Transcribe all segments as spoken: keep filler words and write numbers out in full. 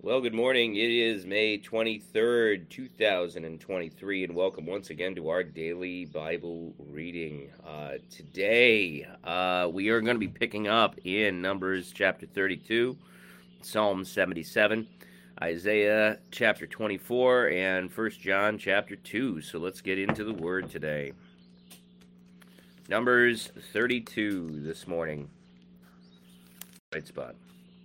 Well, good morning. It is May twenty-third, two thousand twenty-three, and welcome once again to our daily Bible reading. Uh, today, uh, we are going to be picking up in Numbers chapter thirty-two, Psalm seventy-seven, Isaiah chapter twenty-four, and First John chapter two. So let's get into the Word today. Numbers thirty-two this morning. Right spot.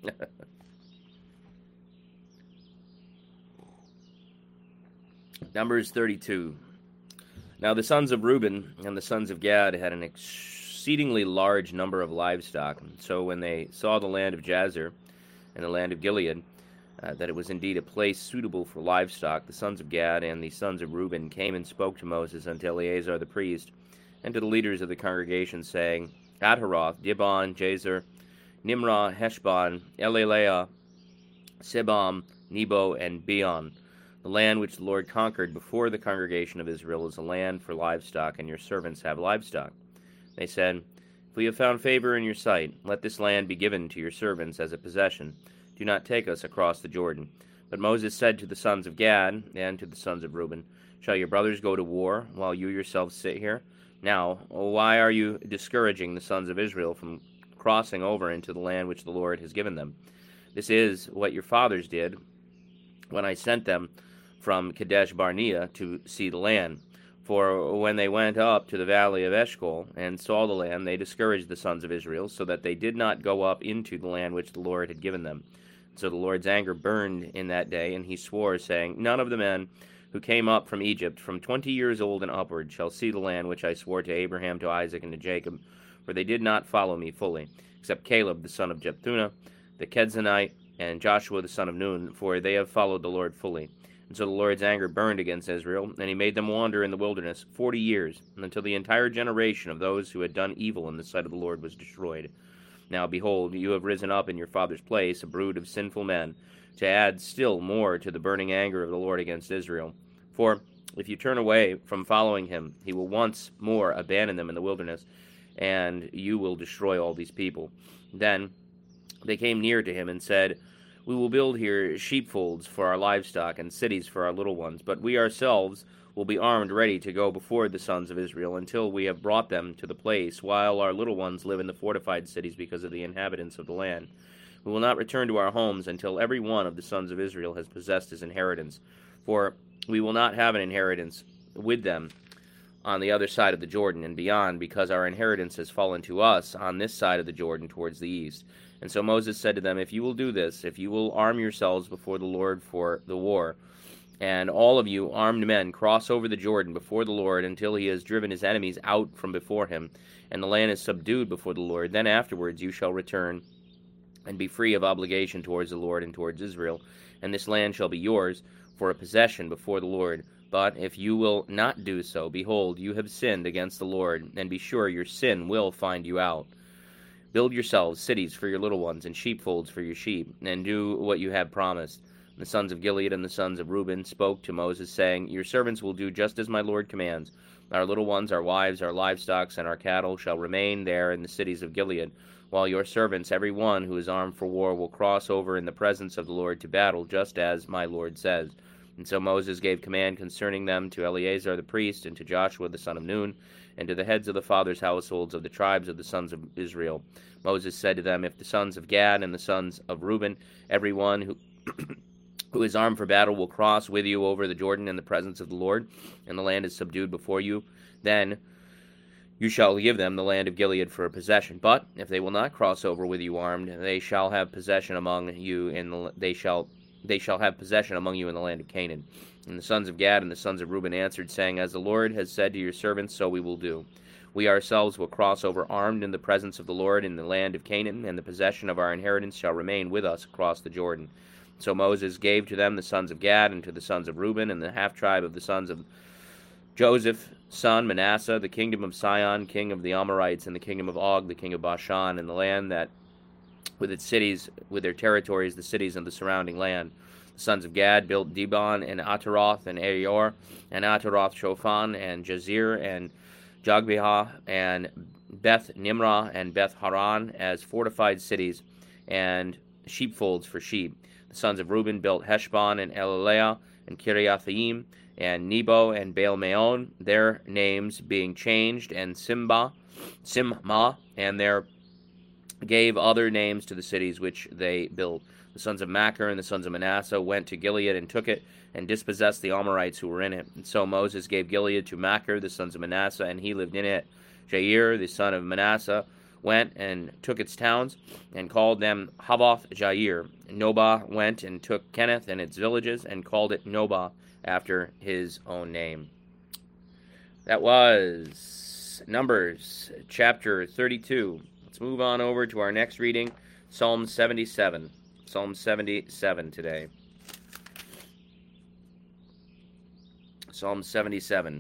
Numbers thirty-two. Now the sons of Reuben and the sons of Gad had an exceedingly large number of livestock. So when they saw the land of Jazer and the land of Gilead, uh, that it was indeed a place suitable for livestock, the sons of Gad and the sons of Reuben came and spoke to Moses and to Eleazar the priest, and to the leaders of the congregation, saying, Adharoth, Dibon, Jazer, Nimrah, Heshbon, Elaleah, Sebam, Nebo, and Beon. The land which the Lord conquered before the congregation of Israel is a land for livestock, and your servants have livestock. They said, If we have found favor in your sight, let this land be given to your servants as a possession. Do not take us across the Jordan. But Moses said to the sons of Gad and to the sons of Reuben, Shall your brothers go to war while you yourselves sit here? Now, why are you discouraging the sons of Israel from crossing over into the land which the Lord has given them? This is what your fathers did when I sent them from Kadesh Barnea to see the land. For when they went up to the valley of Eshcol and saw the land, they discouraged the sons of Israel, so that they did not go up into the land which the Lord had given them. So the Lord's anger burned in that day, and he swore, saying, None of the men who came up from Egypt from twenty years old and upward shall see the land which I swore to Abraham, to Isaac, and to Jacob, for they did not follow me fully, except Caleb the son of Jephunneh, the Kenizzite, and Joshua the son of Nun, for they have followed the Lord fully. And so the Lord's anger burned against Israel, and he made them wander in the wilderness forty years, until the entire generation of those who had done evil in the sight of the Lord was destroyed. Now, behold, you have risen up in your father's place a brood of sinful men, to add still more to the burning anger of the Lord against Israel. For if you turn away from following him, he will once more abandon them in the wilderness, and you will destroy all these people. Then they came near to him and said, We will build here sheepfolds for our livestock and cities for our little ones, but we ourselves will be armed ready to go before the sons of Israel until we have brought them to the place, while our little ones live in the fortified cities because of the inhabitants of the land. We will not return to our homes until every one of the sons of Israel has possessed his inheritance, for we will not have an inheritance with them on the other side of the Jordan and beyond, because our inheritance has fallen to us on this side of the Jordan towards the east. And so Moses said to them, If you will do this, if you will arm yourselves before the Lord for the war, and all of you armed men cross over the Jordan before the Lord until he has driven his enemies out from before him, and the land is subdued before the Lord, then afterwards you shall return and be free of obligation towards the Lord and towards Israel, and this land shall be yours for a possession before the Lord. But if you will not do so, behold, you have sinned against the Lord, and be sure your sin will find you out. Build yourselves cities for your little ones, and sheepfolds for your sheep, and do what you have promised. And the sons of Gilead and the sons of Reuben spoke to Moses, saying, Your servants will do just as my Lord commands. Our little ones, our wives, our livestock, and our cattle shall remain there in the cities of Gilead, while your servants, every one who is armed for war, will cross over in the presence of the Lord to battle, just as my Lord says. And so Moses gave command concerning them to Eleazar the priest, and to Joshua the son of Nun, and to the heads of the fathers' households of the tribes of the sons of Israel. Moses said to them, If the sons of Gad and the sons of Reuben, every one who who is armed for battle, will cross with you over the Jordan in the presence of the Lord, and the land is subdued before you, then you shall give them the land of Gilead for a possession. But if they will not cross over with you armed, they shall have possession among you in the they shall they shall have possession among you in the land of Canaan. And the sons of Gad and the sons of Reuben answered, saying, As the Lord has said to your servants, so we will do. We ourselves will cross over armed in the presence of the Lord in the land of Canaan, and the possession of our inheritance shall remain with us across the Jordan. So Moses gave to them the sons of Gad and to the sons of Reuben, and the half-tribe of the sons of Joseph, son Manasseh, the kingdom of Sihon, king of the Amorites, and the kingdom of Og, the king of Bashan, and the land that with its cities, with their territories, the cities of the surrounding land. The sons of Gad built Dibon and Ataroth and Arior, and Ataroth Shophan, and Jazer, and Jogbehah, and Beth Nimrah, and Beth Haran as fortified cities, and sheepfolds for sheep. The sons of Reuben built Heshbon and Elaleah and Kiriathaim and Nebo and Baal-meon, their names being changed, and Simba, Simma, and their gave other names to the cities which they built. The sons of Machir and the sons of Manasseh went to Gilead and took it, and dispossessed the Amorites who were in it. And so Moses gave Gilead to Machir, the sons of Manasseh, and he lived in it. Jair, the son of Manasseh, went and took its towns, and called them Havoth Jair. Nobah went and took Kenneth and its villages, and called it Nobah, after his own name. That was Numbers chapter thirty-two. Let's move on over to our next reading, Psalm seventy-seven. Psalm seventy-seven today. Psalm seventy-seven.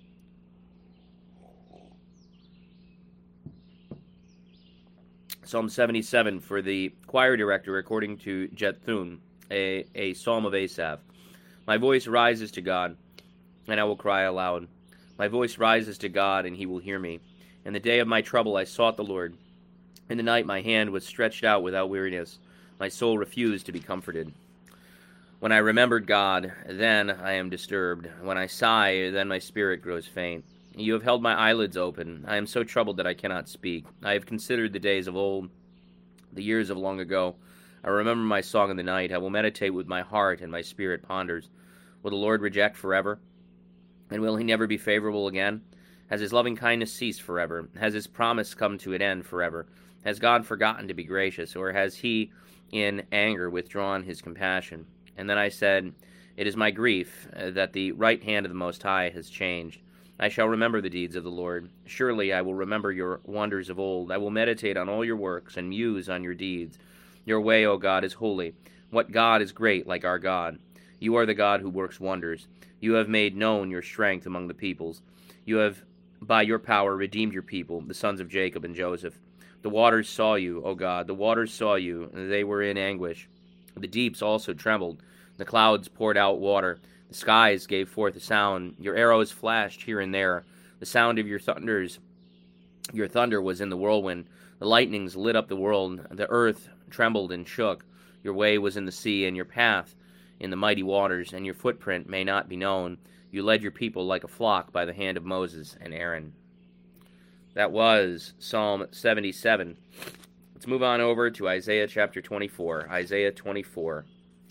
Psalm seventy-seven for the choir director, according to Jeduthun, a, a psalm of Asaph. My voice rises to God, and I will cry aloud. My voice rises to God, and he will hear me. In the day of my trouble I sought the Lord. In the night my hand was stretched out without weariness. My soul refused to be comforted. When I remembered God, then I am disturbed. When I sigh, then my spirit grows faint. You have held my eyelids open. I am so troubled that I cannot speak. I have considered the days of old, the years of long ago. I remember my song in the night. I will meditate with my heart, and my spirit ponders. Will the Lord reject forever? And will he never be favorable again? Has his loving kindness ceased forever? Has his promise come to an end forever? Has God forgotten to be gracious, or has he in anger withdrawn his compassion? And then I said, it is my grief uh, that the right hand of the Most High has changed. I shall remember the deeds of the Lord. Surely I will remember your wonders of old. I will meditate on all your works and muse on your deeds. Your way, O God, is holy. What God is great like our God? You are the God who works wonders. You have made known your strength among the peoples. You have, by your power, redeemed your people, the sons of Jacob and Joseph. The waters saw you, O God. The waters saw you, and they were in anguish. The deeps also trembled. The clouds poured out water. The skies gave forth a sound. Your arrows flashed here and there. The sound of your thunders, your thunder was in the whirlwind. The lightnings lit up the world. The earth trembled and shook. Your way was in the sea, and your path in the mighty waters, and your footprint may not be known. You led your people like a flock by the hand of Moses and Aaron. That was Psalm seventy-seven. Let's move on over to Isaiah chapter twenty-four. Isaiah twenty-four.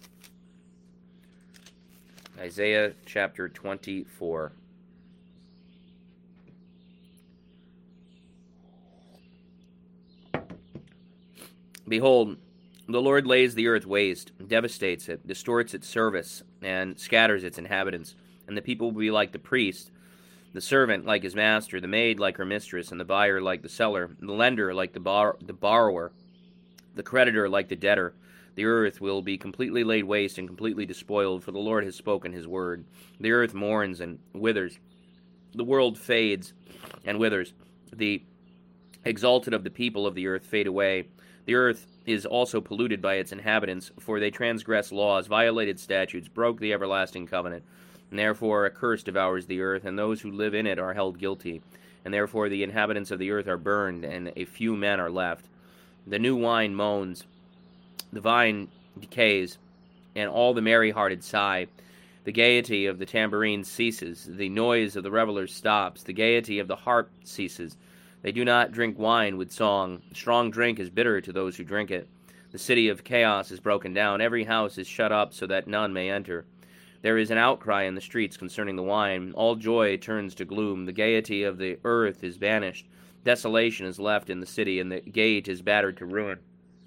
Isaiah chapter twenty-four. Behold, the Lord lays the earth waste, devastates it, distorts its service, and scatters its inhabitants. And the people will be like the priest, the servant like his master, the maid like her mistress, and the buyer like the seller, the lender like the, bar- the borrower, the creditor like the debtor. The earth will be completely laid waste and completely despoiled, for the Lord has spoken his word. The earth mourns and withers. The world fades and withers. The exalted of the people of the earth fade away. The earth is also polluted by its inhabitants, for they transgressed laws, violated statutes, broke the everlasting covenant. And therefore a curse devours the earth, and those who live in it are held guilty. And therefore the inhabitants of the earth are burned, and a few men are left. The new wine moans, the vine decays, and all the merry-hearted sigh. The gaiety of the tambourine ceases, the noise of the revelers stops, the gaiety of the harp ceases. They do not drink wine with song. Strong drink is bitter to those who drink it. The city of chaos is broken down. Every house is shut up so that none may enter. There is an outcry in the streets concerning the wine. All joy turns to gloom. The gaiety of the earth is banished. Desolation is left in the city, and the gate is battered to ruin.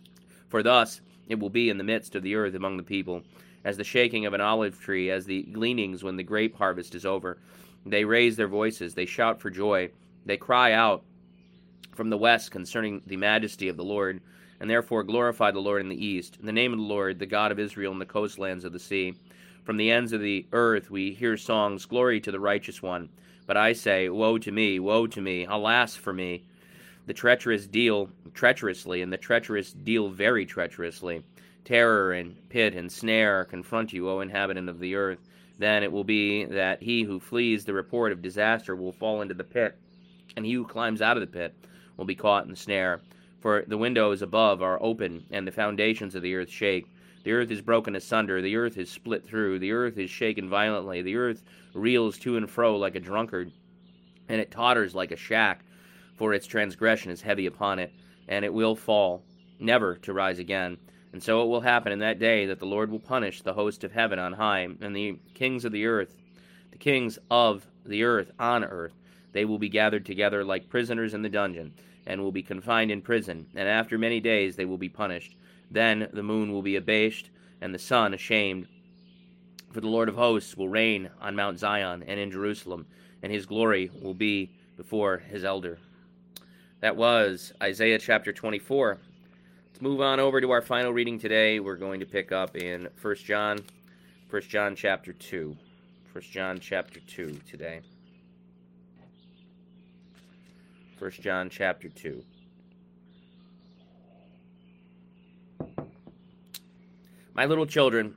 For thus it will be in the midst of the earth among the people, as the shaking of an olive tree, as the gleanings when the grape harvest is over. They raise their voices, they shout for joy, they cry out from the west concerning the majesty of the Lord, and therefore glorify the Lord in the east, in the name of the Lord, the God of Israel, in the coastlands of the sea. From the ends of the earth we hear songs, glory to the righteous one. But I say, woe to me, woe to me, alas for me. The treacherous deal treacherously, and the treacherous deal very treacherously. Terror and pit and snare confront you, O inhabitant of the earth. Then it will be that he who flees the report of disaster will fall into the pit, and he who climbs out of the pit will be caught in the snare. For the windows above are open, and the foundations of the earth shake. The earth is broken asunder, the earth is split through, the earth is shaken violently, the earth reels to and fro like a drunkard, and it totters like a shack, for its transgression is heavy upon it, and it will fall, never to rise again. And so it will happen in that day that the Lord will punish the host of heaven on high, and the kings of the earth, the kings of the earth on earth. They will be gathered together like prisoners in the dungeon, and will be confined in prison, and after many days they will be punished. Then the moon will be abased, and the sun ashamed. For the Lord of hosts will reign on Mount Zion and in Jerusalem, and his glory will be before his elder. That was Isaiah chapter twenty-four. Let's move on over to our final reading today. We're going to pick up in First John, First John chapter two. First John chapter two today. First John chapter two. My little children,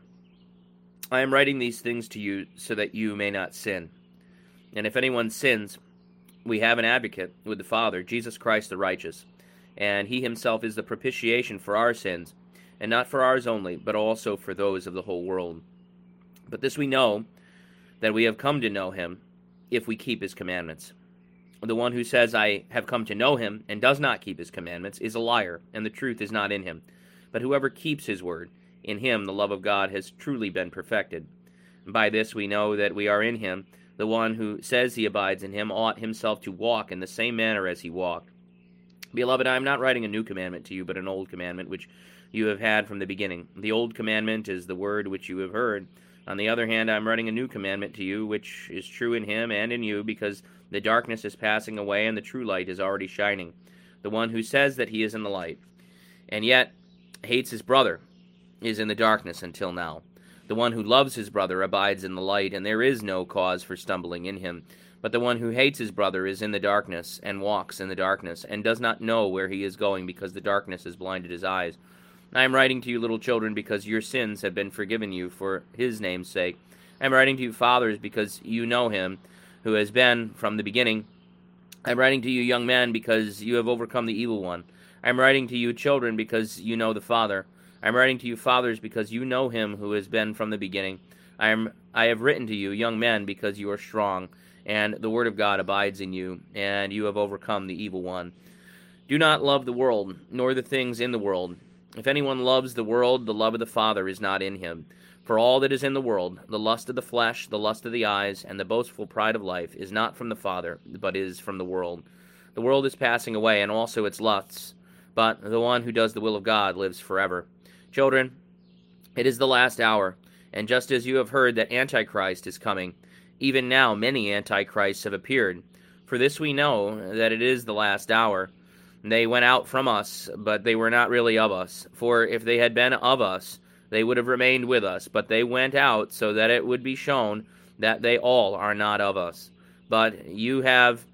I am writing these things to you so that you may not sin. And if anyone sins, we have an advocate with the Father, Jesus Christ the righteous. And he himself is the propitiation for our sins, and not for ours only, but also for those of the whole world. But this we know, that we have come to know him, if we keep his commandments. The one who says, I have come to know him, and does not keep his commandments, is a liar, and the truth is not in him. But whoever keeps his word, in him the love of God has truly been perfected. And by this we know that we are in him. The one who says he abides in him ought himself to walk in the same manner as he walked. Beloved, I am not writing a new commandment to you, but an old commandment which you have had from the beginning. The old commandment is the word which you have heard. On the other hand, I am writing a new commandment to you, which is true in him and in you, because the darkness is passing away and the true light is already shining. The one who says that he is in the light, and yet hates his brother, is in the darkness until now. The one who loves his brother abides in the light, and there is no cause for stumbling in him. But the one who hates his brother is in the darkness, and walks in the darkness, and does not know where he is going, because the darkness has blinded his eyes. I am writing to you, little children, because your sins have been forgiven you for his name's sake. I am writing to you, fathers, because you know him, who has been from the beginning. I am writing to you, young men, because you have overcome the evil one. I am writing to you, children, because you know the Father. I am writing to you, fathers, because you know him who has been from the beginning. I am I have written to you, young men, because you are strong, and the word of God abides in you, and you have overcome the evil one. Do not love the world, nor the things in the world. If anyone loves the world, the love of the Father is not in him. For all that is in the world, the lust of the flesh, the lust of the eyes, and the boastful pride of life, is not from the Father, but is from the world. The world is passing away, and also its lusts, but the one who does the will of God lives forever. Children, it is the last hour, and just as you have heard that Antichrist is coming, even now many Antichrists have appeared. For this we know, that it is the last hour. They went out from us, but they were not really of us. For if they had been of us, they would have remained with us. But they went out so that it would be shown that they all are not of us. But you have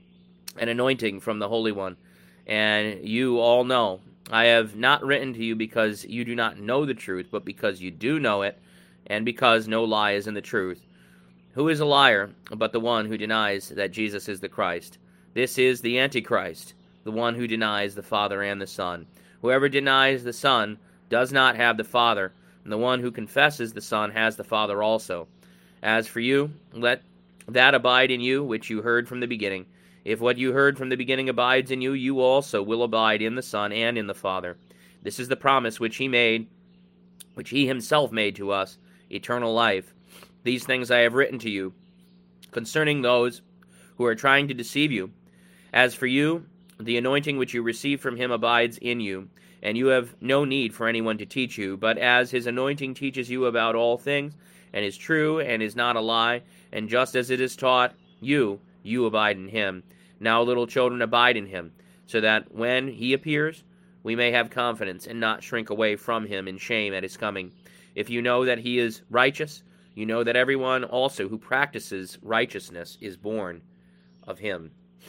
an anointing from the Holy One, and you all know. I have not written to you because you do not know the truth, but because you do know it, and because no lie is in the truth. Who is a liar but the one who denies that Jesus is the Christ? This is the Antichrist, the one who denies the Father and the Son. Whoever denies the Son does not have the Father, and the one who confesses the Son has the Father also. As for you, let that abide in you which you heard from the beginning. If what you heard from the beginning abides in you, you also will abide in the Son and in the Father. This is the promise which he made, which he himself made to us, eternal life. These things I have written to you concerning those who are trying to deceive you. As for you, the anointing which you received from him abides in you, and you have no need for anyone to teach you, but as his anointing teaches you about all things, and is true and is not a lie, and just as it is taught you, you abide in him. Now, little children, abide in him, so that when he appears, we may have confidence and not shrink away from him in shame at his coming. If you know that he is righteous, you know that everyone also who practices righteousness is born of him.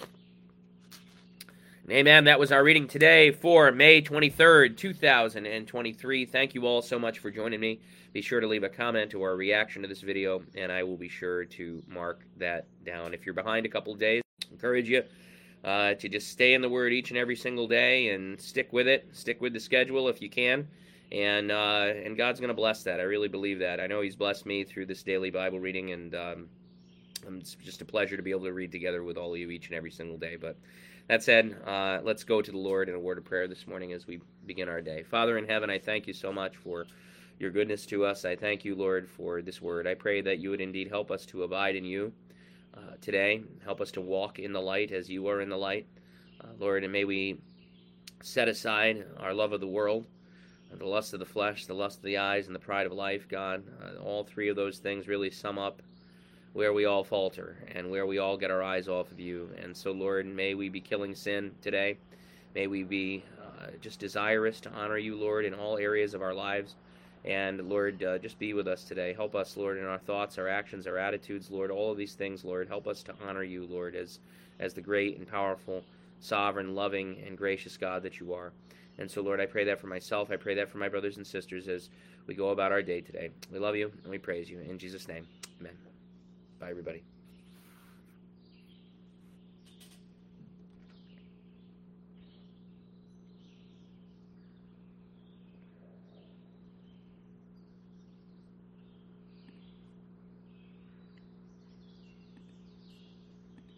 And amen. That was our reading today for May twenty-third, two thousand twenty-three. Thank you all so much for joining me. Be sure to leave a comment or a reaction to this video, and I will be sure to mark that down. If you're behind a couple of days, I encourage you uh, to just stay in the Word each and every single day and stick with it. Stick with the schedule if you can. And uh, and God's going to bless that. I really believe that. I know He's blessed me through this daily Bible reading, and um, it's just a pleasure to be able to read together with all of you each and every single day. But that said, uh, let's go to the Lord in a word of prayer this morning as we begin our day. Father in heaven, I thank you so much for your goodness to us. I thank you, Lord, for this word. I pray that you would indeed help us to abide in you uh, today. Help us to walk in the light as you are in the light. Uh, Lord, and may we set aside our love of the world, the lust of the flesh, the lust of the eyes, and the pride of life, God. Uh, all three of those things really sum up where we all falter and where we all get our eyes off of you. And so, Lord, may we be killing sin today. May we be uh, just desirous to honor you, Lord, in all areas of our lives. And, Lord, uh, just be with us today. Help us, Lord, in our thoughts, our actions, our attitudes, Lord, all of these things, Lord. Help us to honor you, Lord, as, as the great and powerful, sovereign, loving, and gracious God that you are. And so, Lord, I pray that for myself. I pray that for my brothers and sisters as we go about our day today. We love you and we praise you. In Jesus' name, amen. Bye, everybody.